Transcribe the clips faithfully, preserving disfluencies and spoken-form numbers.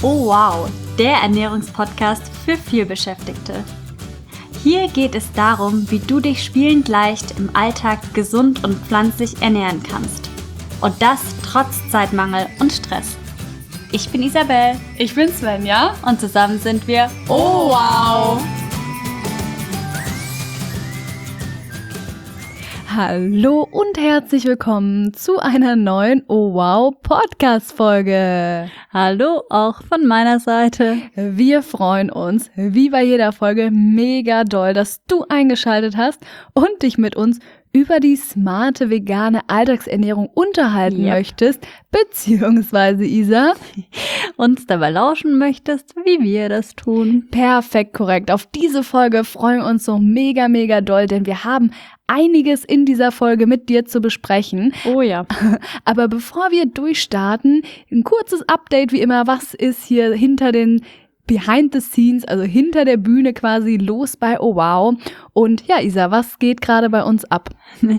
Oh wow, der Ernährungspodcast für Vielbeschäftigte. Hier geht es darum, wie du dich spielend leicht im Alltag gesund und pflanzlich ernähren kannst. Und das trotz Zeitmangel und Stress. Ich bin Isabel. Ich bin Svenja. Und zusammen sind wir Oh wow! Hallo und herzlich willkommen zu einer neuen Oh wow Podcast-Folge. Hallo auch von meiner Seite. Wir freuen uns, wie bei jeder Folge, mega doll, dass du eingeschaltet hast und dich mit uns über die smarte vegane Alltagsernährung unterhalten yep. möchtest, beziehungsweise Isa, uns dabei lauschen möchtest, wie wir das tun. Perfekt, korrekt. Auf diese Folge freuen wir uns so mega, mega doll, denn wir haben einiges in dieser Folge mit dir zu besprechen. Oh ja. Aber bevor wir durchstarten, ein kurzes Update wie immer, was ist hier hinter den Behind the Scenes, also hinter der Bühne quasi los bei Oh wow. Und ja, Isa, was geht gerade bei uns ab?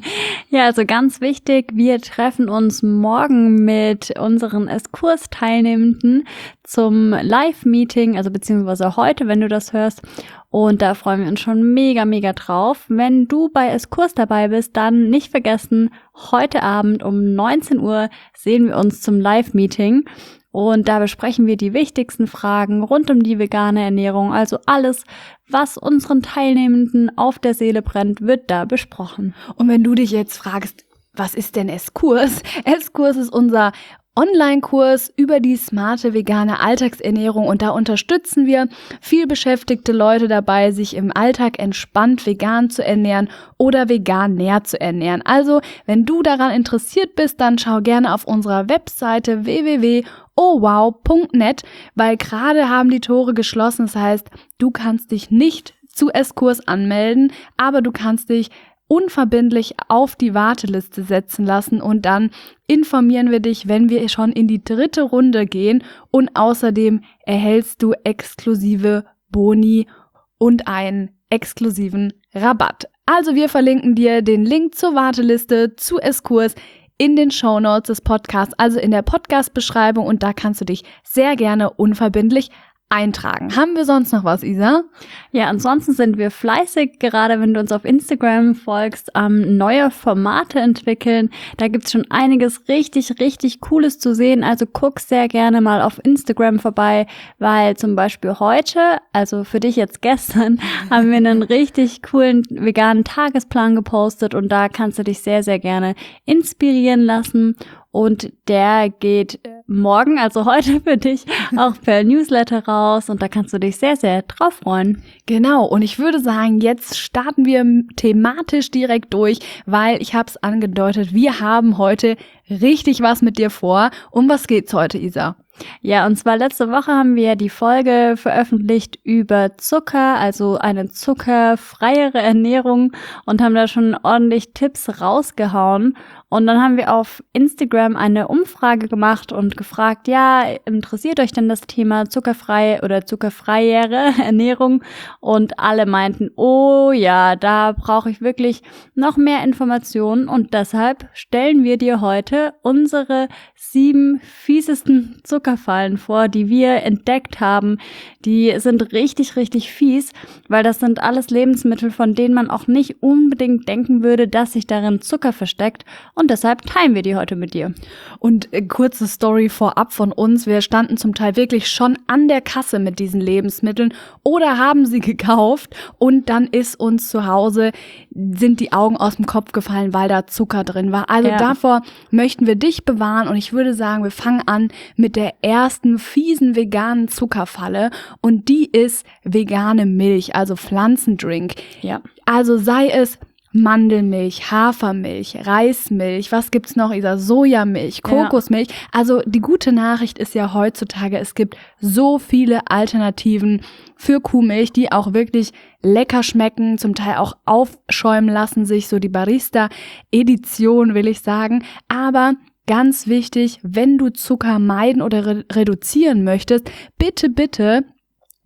Ja, also ganz wichtig, wir treffen uns morgen mit unseren S-Kurs-Teilnehmenden zum Live-Meeting, also beziehungsweise heute, wenn du das hörst. Und da freuen wir uns schon mega, mega drauf. Wenn du bei S-Kurs dabei bist, dann nicht vergessen, heute Abend um neunzehn Uhr sehen wir uns zum Live-Meeting. Und da besprechen wir die wichtigsten Fragen rund um die vegane Ernährung. Also alles, was unseren Teilnehmenden auf der Seele brennt, wird da besprochen. Und wenn du dich jetzt fragst, was ist denn S-Kurs? S-Kurs ist unser Online-Kurs über die smarte vegane Alltagsernährung und da unterstützen wir vielbeschäftigte Leute dabei, sich im Alltag entspannt vegan zu ernähren oder vegan näher zu ernähren. Also, wenn du daran interessiert bist, dann schau gerne auf unserer Webseite w w w punkt oh wow punkt net, weil gerade haben die Tore geschlossen. Das heißt, du kannst dich nicht zu S-Kurs anmelden, aber du kannst dich unverbindlich auf die Warteliste setzen lassen und dann informieren wir dich, wenn wir schon in die dritte Runde gehen und außerdem erhältst du exklusive Boni und einen exklusiven Rabatt. Also wir verlinken dir den Link zur Warteliste zu S-Kurs in den Shownotes des Podcasts, also in der Podcast-Beschreibung und da kannst du dich sehr gerne unverbindlich eintragen. Haben wir sonst noch was, Isa? Ja, ansonsten sind wir fleißig, gerade wenn du uns auf Instagram folgst, ähm, neue Formate entwickeln. Da gibt's schon einiges richtig, richtig Cooles zu sehen. Also guck sehr gerne mal auf Instagram vorbei, weil zum Beispiel heute, also für dich jetzt gestern, haben wir einen richtig coolen veganen Tagesplan gepostet und da kannst du dich sehr, sehr gerne inspirieren lassen. Und der geht morgen, also heute für dich, auch per Newsletter raus und da kannst du dich sehr, sehr drauf freuen. Genau, und ich würde sagen, jetzt starten wir thematisch direkt durch, weil ich habe es angedeutet, wir haben heute richtig was mit dir vor. Um was geht's heute, Isa? Ja, und zwar letzte Woche haben wir die Folge veröffentlicht über Zucker, also eine zuckerfreiere Ernährung und haben da schon ordentlich Tipps rausgehauen. Und dann haben wir auf Instagram eine Umfrage gemacht und gefragt, ja, interessiert euch denn das Thema zuckerfrei oder zuckerfreiere Ernährung? Und alle meinten, oh ja, da brauche ich wirklich noch mehr Informationen. Und deshalb stellen wir dir heute unsere sieben fiesesten Zuckerfallen vor, die wir entdeckt haben. Die sind richtig, richtig fies, weil das sind alles Lebensmittel, von denen man auch nicht unbedingt denken würde, dass sich darin Zucker versteckt. Und deshalb teilen wir die heute mit dir. Und äh, kurze Story vorab von uns. Wir standen zum Teil wirklich schon an der Kasse mit diesen Lebensmitteln oder haben sie gekauft und dann ist uns zu Hause, sind die Augen aus dem Kopf gefallen, weil da Zucker drin war. Also ja. Davor möchten wir dich bewahren und ich würde sagen, wir fangen an mit der ersten fiesen veganen Zuckerfalle und die ist vegane Milch, also Pflanzendrink. Ja. Also sei es Mandelmilch, Hafermilch, Reismilch, was gibt's noch, Isa? Sojamilch, Kokosmilch. Ja. Also die gute Nachricht ist ja heutzutage, es gibt so viele Alternativen für Kuhmilch, die auch wirklich lecker schmecken, zum Teil auch aufschäumen lassen sich, so die Barista-Edition will ich sagen. Aber ganz wichtig, wenn du Zucker meiden oder re- reduzieren möchtest, bitte, bitte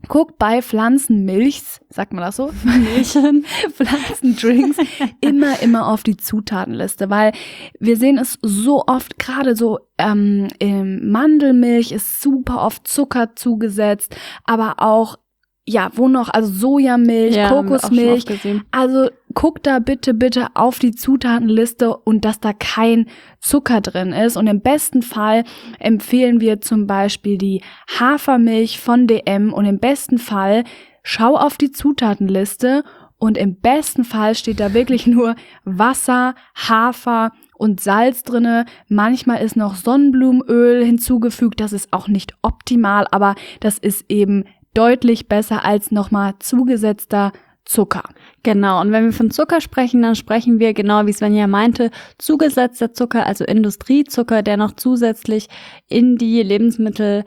guck bei Pflanzenmilchs, sagt man das so? Milchen, Pflanzendrinks, immer, immer auf die Zutatenliste, weil wir sehen es so oft, gerade so ähm, in Mandelmilch ist super oft Zucker zugesetzt, aber auch, ja, wo noch, also Sojamilch, ja, Kokosmilch, also guck da bitte, bitte auf die Zutatenliste und dass da kein Zucker drin ist. Und im besten Fall empfehlen wir zum Beispiel die Hafermilch von D M und im besten Fall schau auf die Zutatenliste und im besten Fall steht da wirklich nur Wasser, Hafer und Salz drinne. Manchmal ist noch Sonnenblumenöl hinzugefügt, das ist auch nicht optimal, aber das ist eben deutlich besser als nochmal zugesetzter Zucker. Genau, und wenn wir von Zucker sprechen, dann sprechen wir, genau wie Svenja meinte, zugesetzter Zucker, also Industriezucker, der noch zusätzlich in die Lebensmittel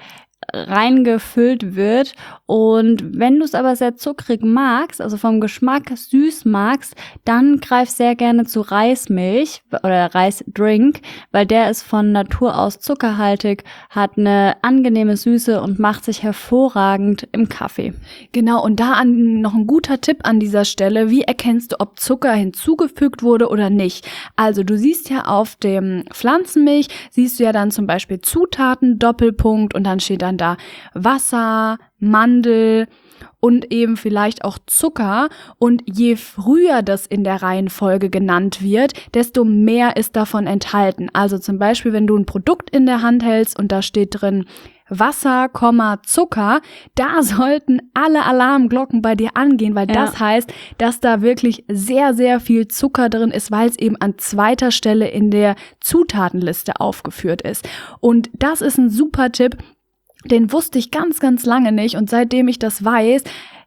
reingefüllt wird. Und wenn du es aber sehr zuckrig magst, also vom Geschmack süß magst, dann greif sehr gerne zu Reismilch oder Reisdrink, weil der ist von Natur aus zuckerhaltig, hat eine angenehme Süße und macht sich hervorragend im Kaffee. Genau, und da an, noch ein guter Tipp an dieser Stelle, wie erkennst du, ob Zucker hinzugefügt wurde oder nicht? Also du siehst ja auf dem Pflanzenmilch, siehst du ja dann zum Beispiel Zutaten, Doppelpunkt und dann steht dann da Wasser, Mandel und eben vielleicht auch Zucker. Und je früher das in der Reihenfolge genannt wird, desto mehr ist davon enthalten. Also zum Beispiel, wenn du ein Produkt in der Hand hältst und da steht drin Wasser, Zucker, da sollten alle Alarmglocken bei dir angehen, weil ja. das heißt, dass da wirklich sehr, sehr viel Zucker drin ist, weil es eben an zweiter Stelle in der Zutatenliste aufgeführt ist. Und das ist ein super Tipp. Den wusste ich ganz, ganz lange nicht und seitdem ich das weiß,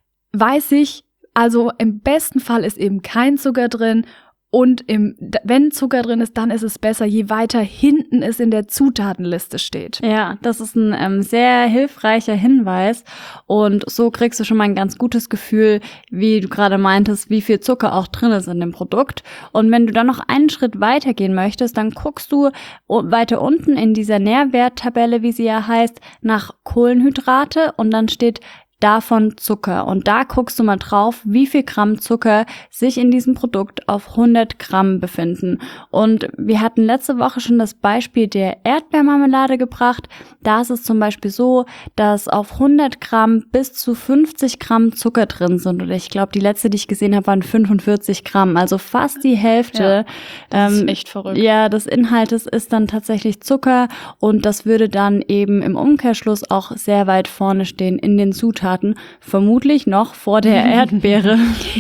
weiß ich, also im besten Fall ist eben kein Zucker drin und im, wenn Zucker drin ist, dann ist es besser, je weiter hinten es in der Zutatenliste steht. Ja, das ist ein ähm, sehr hilfreicher Hinweis und so kriegst du schon mal ein ganz gutes Gefühl, wie du gerade meintest, wie viel Zucker auch drin ist in dem Produkt. Und wenn du dann noch einen Schritt weiter gehen möchtest, dann guckst du weiter unten in dieser Nährwerttabelle, wie sie ja heißt, nach Kohlenhydrate und dann steht davon Zucker. Und da guckst du mal drauf, wie viel Gramm Zucker sich in diesem Produkt auf hundert Gramm befinden. Und wir hatten letzte Woche schon das Beispiel der Erdbeermarmelade gebracht. Da ist es zum Beispiel so, dass auf hundert Gramm bis zu fünfzig Gramm Zucker drin sind. Oder ich glaube, die letzte, die ich gesehen habe, waren fünfundvierzig Gramm. Also fast die Hälfte. Ja, das ähm, ist echt verrückt. Ja, des Inhaltes ist dann tatsächlich Zucker. Und das würde dann eben im Umkehrschluss auch sehr weit vorne stehen in den Zutaten. Vermutlich noch vor der Erdbeere.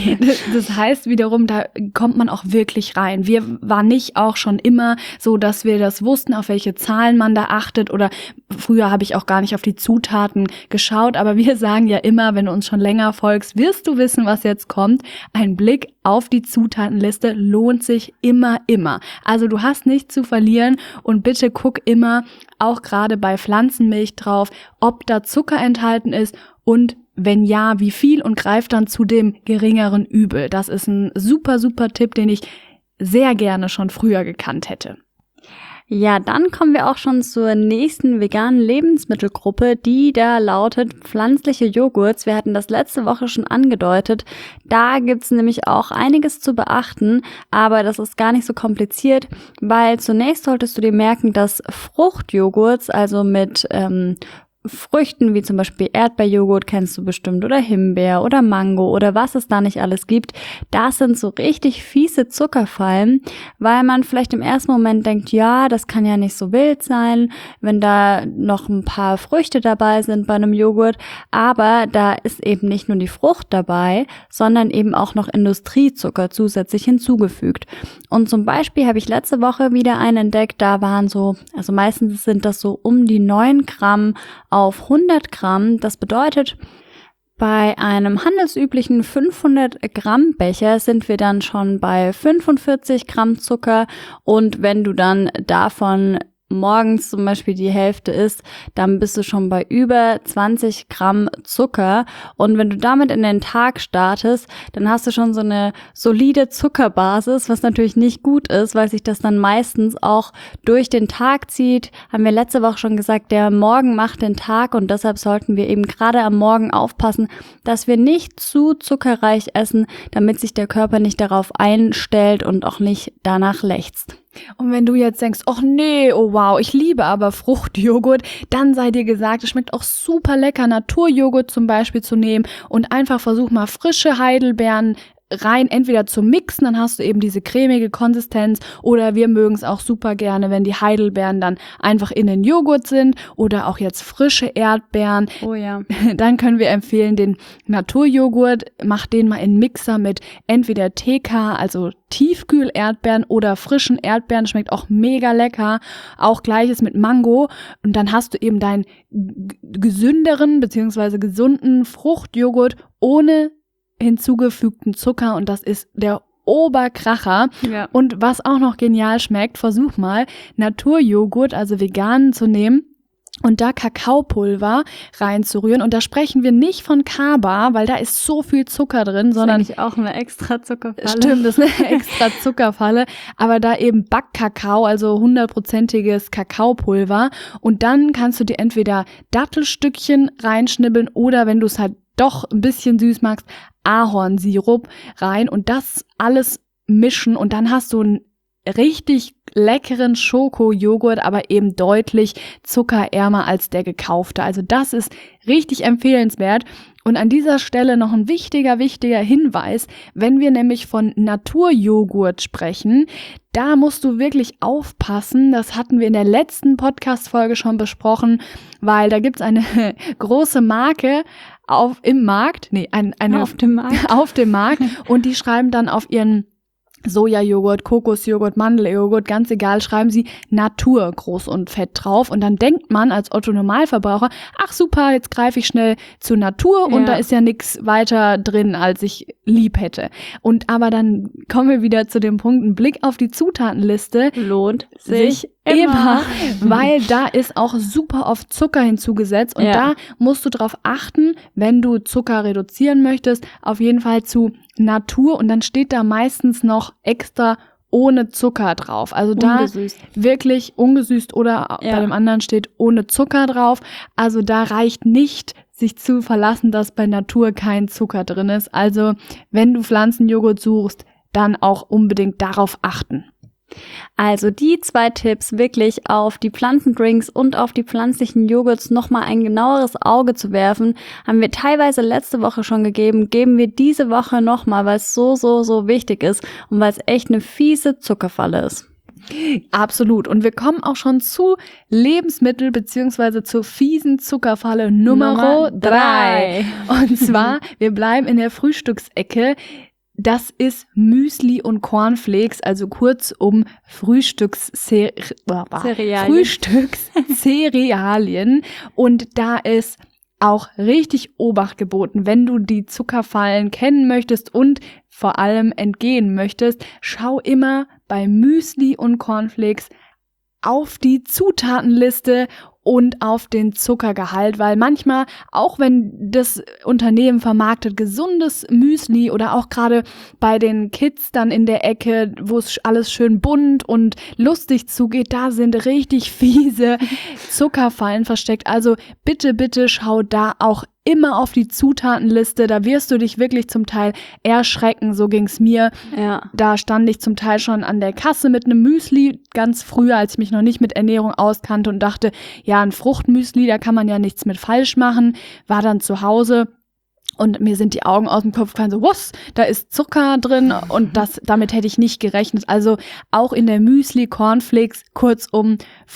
Das heißt wiederum, da kommt man auch wirklich rein. Wir waren nicht auch schon immer so, dass wir das wussten, auf welche Zahlen man da achtet oder früher habe ich auch gar nicht auf die Zutaten geschaut, aber wir sagen ja immer, wenn du uns schon länger folgst, wirst du wissen, was jetzt kommt. Ein Blick auf die Zutatenliste lohnt sich immer, immer. Also du hast nichts zu verlieren und bitte guck immer, auch gerade bei Pflanzenmilch drauf, ob da Zucker enthalten ist und wenn ja, wie viel und greif dann zu dem geringeren Übel. Das ist ein super, super Tipp, den ich sehr gerne schon früher gekannt hätte. Ja, dann kommen wir auch schon zur nächsten veganen Lebensmittelgruppe, die da lautet pflanzliche Joghurts. Wir hatten das letzte Woche schon angedeutet. Da gibt's nämlich auch einiges zu beachten, aber das ist gar nicht so kompliziert, weil zunächst solltest du dir merken, dass Fruchtjoghurts, also mit ähm, Früchten wie zum Beispiel Erdbeerjoghurt kennst du bestimmt oder Himbeer oder Mango oder was es da nicht alles gibt. Das sind so richtig fiese Zuckerfallen, weil man vielleicht im ersten Moment denkt, ja, das kann ja nicht so wild sein, wenn da noch ein paar Früchte dabei sind bei einem Joghurt. Aber da ist eben nicht nur die Frucht dabei, sondern eben auch noch Industriezucker zusätzlich hinzugefügt. Und zum Beispiel habe ich letzte Woche wieder einen entdeckt, da waren so, also meistens sind das so um die neun Gramm auf hundert Gramm. Das bedeutet, bei einem handelsüblichen fünfhundert Gramm Becher sind wir dann schon bei fünfundvierzig Gramm Zucker und wenn du dann davon morgens zum Beispiel die Hälfte isst, dann bist du schon bei über zwanzig Gramm Zucker. Und wenn du damit in den Tag startest, dann hast du schon so eine solide Zuckerbasis, was natürlich nicht gut ist, weil sich das dann meistens auch durch den Tag zieht. Haben wir letzte Woche schon gesagt, der Morgen macht den Tag und deshalb sollten wir eben gerade am Morgen aufpassen, dass wir nicht zu zuckerreich essen, damit sich der Körper nicht darauf einstellt und auch nicht danach lechzt. Und wenn du jetzt denkst, ach nee, oh wow, ich liebe aber Fruchtjoghurt, dann sei dir gesagt, es schmeckt auch super lecker, Naturjoghurt zum Beispiel zu nehmen und einfach versuch mal frische Heidelbeeren rein, entweder zu mixen, dann hast du eben diese cremige Konsistenz, oder wir mögen es auch super gerne, wenn die Heidelbeeren dann einfach in den Joghurt sind, oder auch jetzt frische Erdbeeren. Oh ja. Dann können wir empfehlen den Naturjoghurt, mach den mal in Mixer mit entweder T K, also Tiefkühl-Erdbeeren, oder frischen Erdbeeren, schmeckt auch mega lecker. Auch gleiches mit Mango, und dann hast du eben deinen g- gesünderen bzw. gesunden Fruchtjoghurt ohne hinzugefügten Zucker, und das ist der Oberkracher. Ja. Und was auch noch genial schmeckt, versuch mal Naturjoghurt, also veganen, zu nehmen und da Kakaopulver reinzurühren. Und da sprechen wir nicht von Kaba, weil da ist so viel Zucker drin, sondern das ist eigentlich auch eine extra Zuckerfalle. Stimmt, das ist eine extra Zuckerfalle, aber da eben Backkakao, also hundertprozentiges Kakaopulver, und dann kannst du dir entweder Dattelstückchen reinschnibbeln oder, wenn du es halt doch ein bisschen süß magst, Ahornsirup rein und das alles mischen, und dann hast du einen richtig leckeren Schokojoghurt, aber eben deutlich zuckerärmer als der gekaufte. Also das ist richtig empfehlenswert. Und an dieser Stelle noch ein wichtiger, wichtiger Hinweis, wenn wir nämlich von Naturjoghurt sprechen, da musst du wirklich aufpassen, das hatten wir in der letzten Podcast-Folge schon besprochen, weil da gibt's eine große Marke auf im Markt, nee, ein, eine auf dem Markt. auf dem Markt, und die schreiben dann auf ihren Sojajoghurt, Kokosjoghurt, Mandeljoghurt, ganz egal, schreiben sie Natur groß und fett drauf, und dann denkt man als Otto-Normalverbraucher, ach super, jetzt greife ich schnell zu Natur und Ja. da ist ja nichts weiter drin, als ich lieb hätte. Und aber dann kommen wir wieder zu dem Punkt, ein Blick auf die Zutatenliste Lohnt sich sich immer, immer. weil da ist auch super oft Zucker hinzugesetzt, und Ja. da musst du drauf achten, wenn du Zucker reduzieren möchtest, auf jeden Fall zu Natur, und dann steht da meistens noch extra ohne Zucker drauf. Also da Ungesüßt. wirklich ungesüßt, oder Ja. bei dem anderen steht ohne Zucker drauf. Also da reicht nicht, sich zu verlassen, dass bei Natur kein Zucker drin ist. Also wenn du Pflanzenjoghurt suchst, dann auch unbedingt darauf achten. Also die zwei Tipps, wirklich auf die Pflanzendrinks und auf die pflanzlichen Joghurts nochmal ein genaueres Auge zu werfen, haben wir teilweise letzte Woche schon gegeben, geben wir diese Woche nochmal, weil es so, so, so wichtig ist und weil es echt eine fiese Zuckerfalle ist. Absolut. Und wir kommen auch schon zu Lebensmittel beziehungsweise zur fiesen Zuckerfalle Nummer Nummer drei. Und zwar, wir bleiben in der Frühstücksecke. Das ist Müsli und Cornflakes, also kurzum Frühstückscerealien. Frühstückscerealien. Und da ist auch richtig Obacht geboten, wenn du die Zuckerfallen kennen möchtest und vor allem entgehen möchtest. Schau immer bei Müsli und Cornflakes auf die Zutatenliste und auf den Zuckergehalt, weil manchmal, auch wenn das Unternehmen vermarktet gesundes Müsli oder auch gerade bei den Kids dann in der Ecke, wo es alles schön bunt und lustig zugeht, da sind richtig fiese Zuckerfallen versteckt. Also bitte, bitte schau da auch immer auf die Zutatenliste, da wirst du dich wirklich zum Teil erschrecken, so ging's mir. Ja. Da stand ich zum Teil schon an der Kasse mit einem Müsli, ganz früher, als ich mich noch nicht mit Ernährung auskannte, und dachte, ja, ein Fruchtmüsli, da kann man ja nichts mit falsch machen, war dann zu Hause. Und mir sind die Augen aus dem Kopf gefallen, so, was, da ist Zucker drin, und das, damit hätte ich nicht gerechnet. Also auch in der Müsli, Cornflakes, kurzum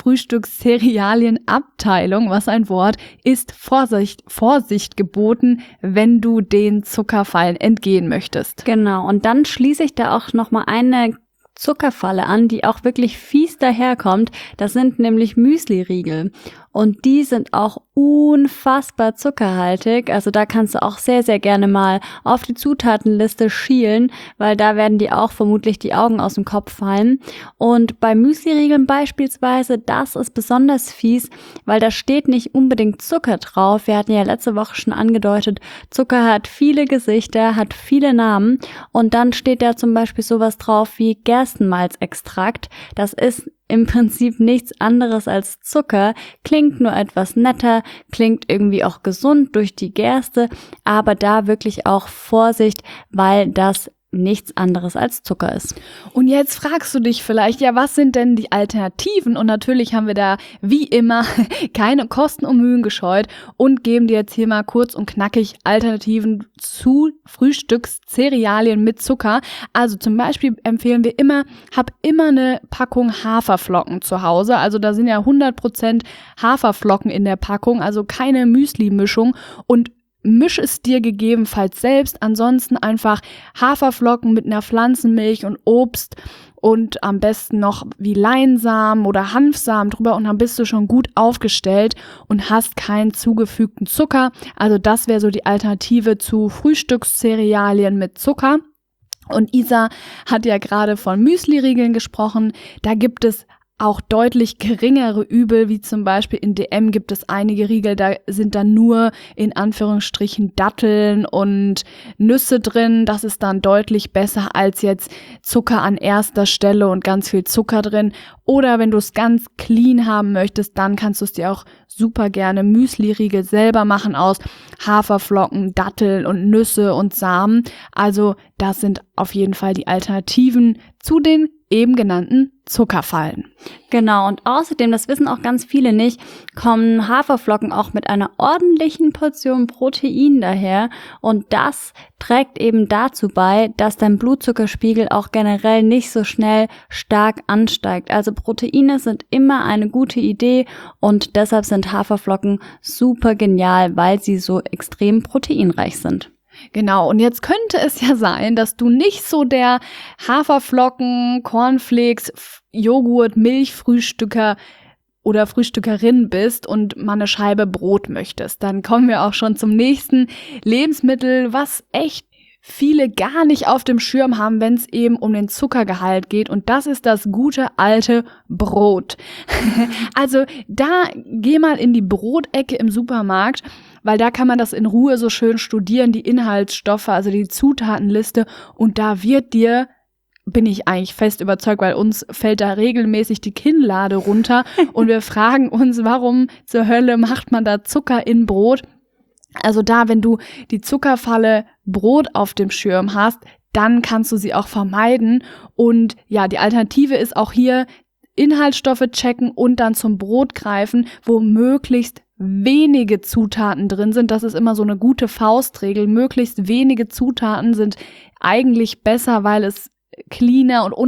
Frühstückscerealien-Abteilung, was ein Wort, ist Vorsicht, Vorsicht geboten, wenn du den Zuckerfallen entgehen möchtest. Genau. Und dann schließe ich da auch nochmal eine Zuckerfalle an, die auch wirklich fies daherkommt. Das sind nämlich Müsli-Riegel. Und die sind auch unfassbar zuckerhaltig. Also da kannst du auch sehr, sehr gerne mal auf die Zutatenliste schielen, weil da werden dir auch vermutlich die Augen aus dem Kopf fallen. Und bei Müsli-Riegeln beispielsweise, das ist besonders fies, weil da steht nicht unbedingt Zucker drauf. Wir hatten ja letzte Woche schon angedeutet, Zucker hat viele Gesichter, hat viele Namen. Und dann steht da zum Beispiel sowas drauf wie Gerstenmalzextrakt. Das ist im Prinzip nichts anderes als Zucker, klingt nur etwas netter, klingt irgendwie auch gesund durch die Gerste, aber da wirklich auch Vorsicht, weil das nichts anderes als Zucker ist. Und jetzt fragst du dich vielleicht, ja, was sind denn die Alternativen? Und natürlich haben wir da wie immer keine Kosten und Mühen gescheut und geben dir jetzt hier mal kurz und knackig Alternativen zu Frühstückszerealien mit Zucker. Also zum Beispiel empfehlen wir immer, hab immer eine Packung Haferflocken zu Hause. Also da sind ja hundert Prozent Haferflocken in der Packung, also keine Müsli-Mischung, und misch es dir gegebenenfalls selbst. Ansonsten einfach Haferflocken mit einer Pflanzenmilch und Obst und am besten noch wie Leinsamen oder Hanfsamen drüber, und dann bist du schon gut aufgestellt und hast keinen zugefügten Zucker. Also das wäre so die Alternative zu Frühstückszerealien mit Zucker. Und Isa hat ja gerade von Müsli-Riegeln gesprochen. Da gibt es auch deutlich geringere Übel, wie zum Beispiel in D M gibt es einige Riegel, da sind dann nur in Anführungsstrichen Datteln und Nüsse drin. Das ist dann deutlich besser als jetzt Zucker an erster Stelle und ganz viel Zucker drin. Oder wenn du es ganz clean haben möchtest, dann kannst du es dir auch super gerne Müsli-Riegel selber machen aus Haferflocken, Datteln und Nüsse und Samen. Also das sind auf jeden Fall die Alternativen zu den eben genannten Zuckerfallen. Genau, und außerdem, das wissen auch ganz viele nicht, kommen Haferflocken auch mit einer ordentlichen Portion Protein daher, und das trägt eben dazu bei, dass dein Blutzuckerspiegel auch generell nicht so schnell stark ansteigt. Also Proteine sind immer eine gute Idee, und deshalb sind Haferflocken super genial, weil sie so extrem proteinreich sind. Genau, und jetzt könnte es ja sein, dass du nicht so der Haferflocken, Cornflakes, Joghurt, Milchfrühstücker oder Frühstückerin bist und mal eine Scheibe Brot möchtest. Dann kommen wir auch schon zum nächsten Lebensmittel, was echt viele gar nicht auf dem Schirm haben, wenn es eben um den Zuckergehalt geht, und das ist das gute alte Brot. Also da geh mal in die Brotecke im Supermarkt, weil da kann man das in Ruhe so schön studieren, die Inhaltsstoffe, also die Zutatenliste, und da wird dir, bin ich eigentlich fest überzeugt, weil uns fällt da regelmäßig die Kinnlade runter und wir fragen uns, warum zur Hölle macht man da Zucker in Brot? Also da, wenn du die Zuckerfalle Brot auf dem Schirm hast, dann kannst du sie auch vermeiden. Und ja, die Alternative ist auch hier Inhaltsstoffe checken und dann zum Brot greifen, wo möglichst wenige Zutaten drin sind. Das ist immer so eine gute Faustregel. Möglichst wenige Zutaten sind eigentlich besser, weil es cleaner und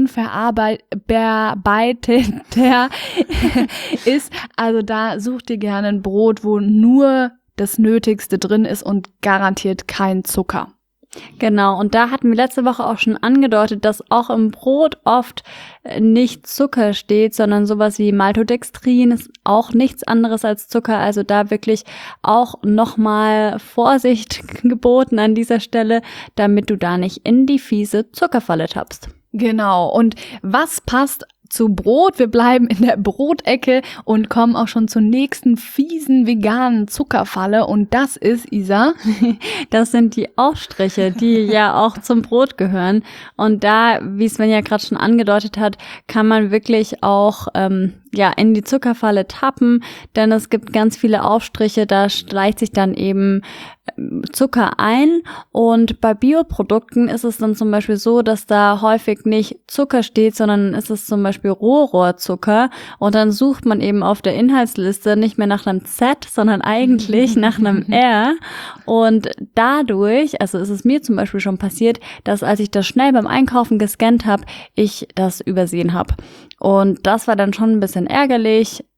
unverarbeiteter ist. Also da such dir gerne ein Brot, wo nur das Nötigste drin ist und garantiert kein Zucker. Genau, und da hatten wir letzte Woche auch schon angedeutet, dass auch im Brot oft nicht Zucker steht, sondern sowas wie Maltodextrin ist auch nichts anderes als Zucker. Also da wirklich auch nochmal Vorsicht geboten an dieser Stelle, damit du da nicht in die fiese Zuckerfalle tappst. Genau, und was passt zu Brot? Wir bleiben in der Brotecke und kommen auch schon zur nächsten fiesen veganen Zuckerfalle, und das ist, Isa, das sind die Aufstriche, die ja auch zum Brot gehören, und da, wie Sven ja gerade schon angedeutet hat, kann man wirklich auch ähm, ja in die Zuckerfalle tappen, denn es gibt ganz viele Aufstriche, da schleicht sich dann eben Zucker ein, und bei Bioprodukten ist es dann zum Beispiel so, dass da häufig nicht Zucker steht, sondern ist es zum Beispiel Rohrohrzucker, und dann sucht man eben auf der Inhaltsliste nicht mehr nach einem Z, sondern eigentlich nach einem R, und dadurch, also ist es mir zum Beispiel schon passiert, dass als ich das schnell beim Einkaufen gescannt habe, ich das übersehen habe, und das war dann schon ein bisschen ärgerlich.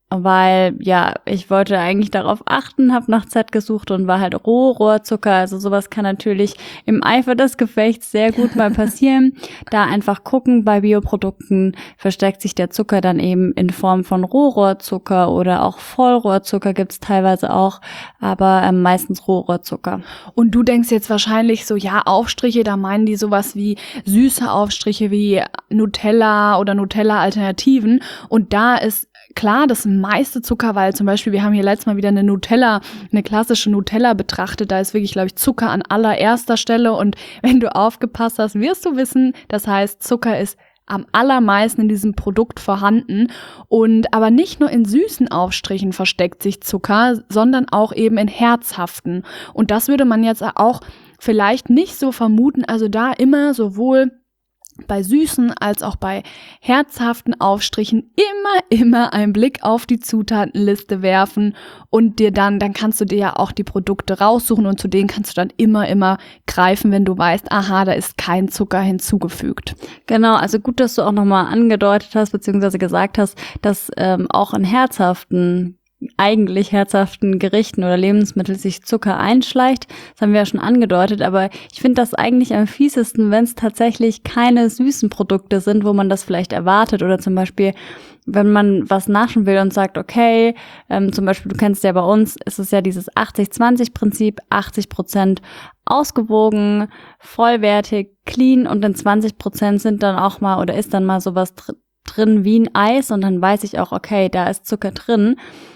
weil, ja, ich wollte eigentlich darauf achten, habe nach Z gesucht und war halt Rohrohrzucker. Also sowas kann natürlich im Eifer des Gefechts sehr gut mal passieren. Da einfach gucken, bei Bioprodukten versteckt sich der Zucker dann eben in Form von Rohrohrzucker oder auch Vollrohrzucker gibt's teilweise auch, aber ähm, meistens Rohrohrzucker. Und du denkst jetzt wahrscheinlich so, ja, Aufstriche, da meinen die sowas wie süße Aufstriche wie Nutella oder Nutella-Alternativen. Und da ist klar, das meiste Zucker, weil zum Beispiel, wir haben hier letztes Mal wieder eine Nutella, eine klassische Nutella betrachtet, da ist wirklich, glaube ich, Zucker an allererster Stelle und wenn du aufgepasst hast, wirst du wissen, das heißt, Zucker ist am allermeisten in diesem Produkt vorhanden und aber nicht nur in süßen Aufstrichen versteckt sich Zucker, sondern auch eben in herzhaften und das würde man jetzt auch vielleicht nicht so vermuten, also da immer sowohl bei süßen als auch bei herzhaften Aufstrichen immer, immer einen Blick auf die Zutatenliste werfen und dir dann, dann kannst du dir ja auch die Produkte raussuchen und zu denen kannst du dann immer, immer greifen, wenn du weißt, aha, da ist kein Zucker hinzugefügt. Genau, also gut, dass du auch nochmal angedeutet hast, beziehungsweise gesagt hast, dass ähm, auch in herzhaften eigentlich herzhaften Gerichten oder Lebensmitteln sich Zucker einschleicht. Das haben wir ja schon angedeutet, aber ich finde das eigentlich am fiesesten, wenn es tatsächlich keine süßen Produkte sind, wo man das vielleicht erwartet oder zum Beispiel, wenn man was naschen will und sagt, okay, ähm, zum Beispiel, du kennst ja bei uns, ist es ja dieses achtzig zwanzig Prinzip, achtzig Prozent ausgewogen, vollwertig, clean und in zwanzig Prozent sind dann auch mal oder ist dann mal sowas dr- drin wie ein Eis und dann weiß ich auch, okay, da ist Zucker drin.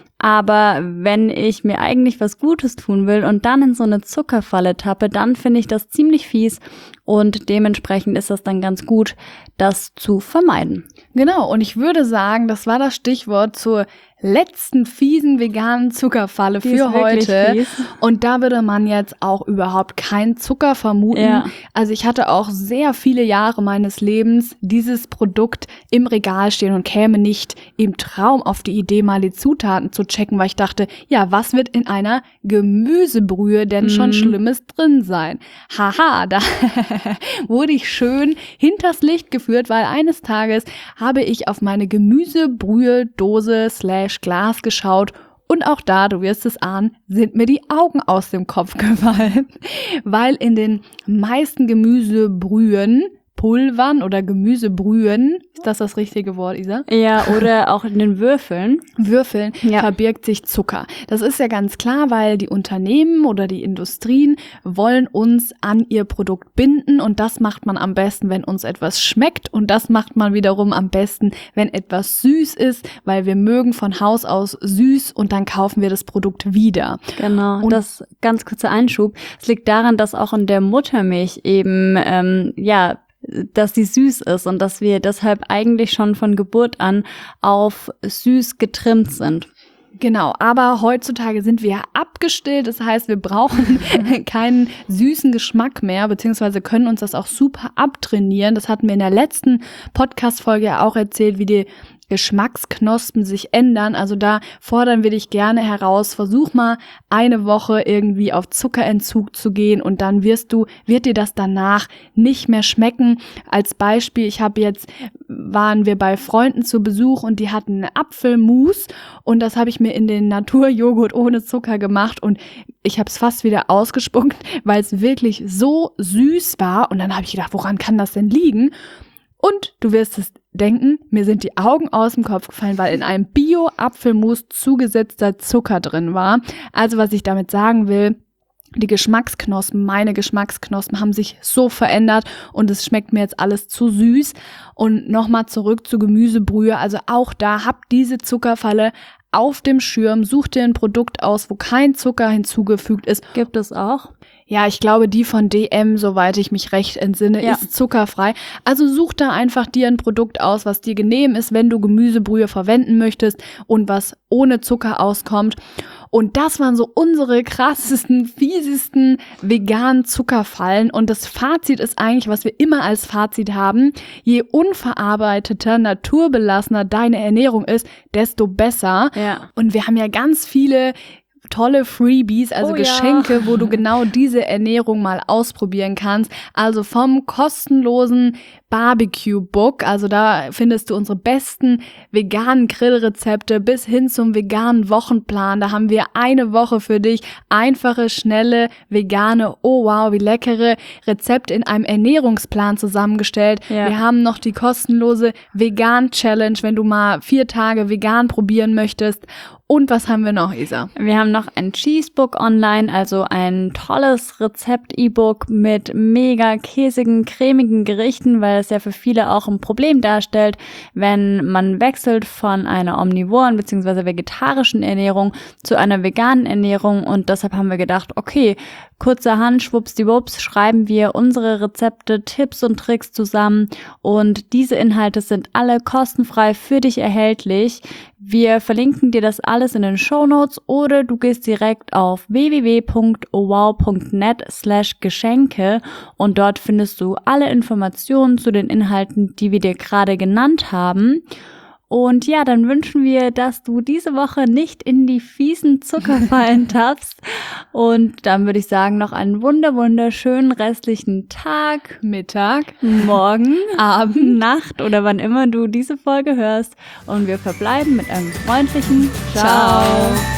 Aber wenn ich mir eigentlich was Gutes tun will und dann in so eine Zuckerfalle tappe, dann finde ich das ziemlich fies und dementsprechend ist das dann ganz gut, das zu vermeiden. Genau, und ich würde sagen, das war das Stichwort zur letzten fiesen veganen Zuckerfalle Die für ist wirklich heute. fies. Und da würde man jetzt auch überhaupt keinen Zucker vermuten. Ja. Also ich hatte auch sehr viele Jahre meines Lebens dieses Produkt im Regal stehen und käme nicht im Traum auf die Idee, mal die Zutaten zu checken, weil ich dachte, ja, was wird in einer Gemüsebrühe denn schon Mhm. Schlimmes drin sein? Haha, da wurde ich schön hinters Licht geführt, weil eines Tages habe ich auf meine Gemüsebrühe-Dose slash Glas geschaut und auch da, du wirst es ahnen, sind mir die Augen aus dem Kopf gefallen, weil in den meisten Gemüsebrühen, Pulvern oder Gemüsebrühen, ist das das richtige Wort, Isa? Ja, oder auch in den Würfeln. Würfeln Ja. verbirgt sich Zucker. Das ist ja ganz klar, weil die Unternehmen oder die Industrien wollen uns an ihr Produkt binden und das macht man am besten, wenn uns etwas schmeckt und das macht man wiederum am besten, wenn etwas süß ist, weil wir mögen von Haus aus süß und dann kaufen wir das Produkt wieder. Genau, Und- das ganz kurzer Einschub. Es liegt daran, dass auch in der Muttermilch eben, ähm, ja, dass sie süß ist und dass wir deshalb eigentlich schon von Geburt an auf süß getrimmt sind. Genau, aber heutzutage sind wir abgestillt, das heißt, wir brauchen keinen süßen Geschmack mehr, beziehungsweise können uns das auch super abtrainieren. Das hatten wir in der letzten Podcast-Folge ja auch erzählt, wie die Geschmacksknospen sich ändern. Also da fordern wir dich gerne heraus. Versuch mal eine Woche irgendwie auf Zuckerentzug zu gehen und dann wirst du, wird dir das danach nicht mehr schmecken. Als Beispiel, ich habe jetzt, waren wir bei Freunden zu Besuch und die hatten eine Apfelmus und das habe ich mir in den Naturjoghurt ohne Zucker gemacht und ich habe es fast wieder ausgespuckt, weil es wirklich so süß war und dann habe ich gedacht, woran kann das denn liegen? Und du wirst es denken, mir sind die Augen aus dem Kopf gefallen, weil in einem Bio-Apfelmus zugesetzter Zucker drin war. Also was ich damit sagen will, die Geschmacksknospen, meine Geschmacksknospen haben sich so verändert und es schmeckt mir jetzt alles zu süß. Und nochmal zurück zu Gemüsebrühe, also auch da, habt diese Zuckerfalle auf dem Schirm, such dir ein Produkt aus, wo kein Zucker hinzugefügt ist. Gibt es auch? Ja, ich glaube, die von D M, soweit ich mich recht entsinne, Ja. ist zuckerfrei. Also such da einfach dir ein Produkt aus, was dir genehm ist, wenn du Gemüsebrühe verwenden möchtest und was ohne Zucker auskommt. Und das waren so unsere krassesten, fiesesten veganen Zuckerfallen. Und das Fazit ist eigentlich, was wir immer als Fazit haben: Je unverarbeiteter, naturbelassener deine Ernährung ist, desto besser. Ja. Und wir haben ja ganz viele tolle Freebies, also Oh, Geschenke, ja. wo du genau diese Ernährung mal ausprobieren kannst. Also vom kostenlosen Barbecue-Book, also da findest du unsere besten veganen Grillrezepte bis hin zum veganen Wochenplan. Da haben wir eine Woche für dich einfache, schnelle, vegane, oh wow, wie leckere Rezepte in einem Ernährungsplan zusammengestellt. Ja. Wir haben noch die kostenlose Vegan-Challenge, wenn du mal vier Tage vegan probieren möchtest. Und was haben wir noch, Isa? Wir haben noch ein Cheesebook online, also ein tolles Rezept-E-Book mit mega käsigen, cremigen Gerichten, weil es ja für viele auch ein Problem darstellt, wenn man wechselt von einer omnivoren bzw. vegetarischen Ernährung zu einer veganen Ernährung. Und deshalb haben wir gedacht, okay, kurzerhand, schwuppsdiwupps, schreiben wir unsere Rezepte, Tipps und Tricks zusammen. Und diese Inhalte sind alle kostenfrei für dich erhältlich. Wir verlinken dir das alles in den Shownotes oder du gehst direkt auf w w w punkt o wow punkt net slash Geschenke und dort findest du alle Informationen zu den Inhalten, die wir dir gerade genannt haben. Und ja, dann wünschen wir, dass du diese Woche nicht in die fiesen Zuckerfallen tappst. Und dann würde ich sagen, noch einen wunder wunderschönen restlichen Tag, Mittag, Morgen, Abend, Nacht oder wann immer du diese Folge hörst. Und wir verbleiben mit einem freundlichen Ciao. Ciao.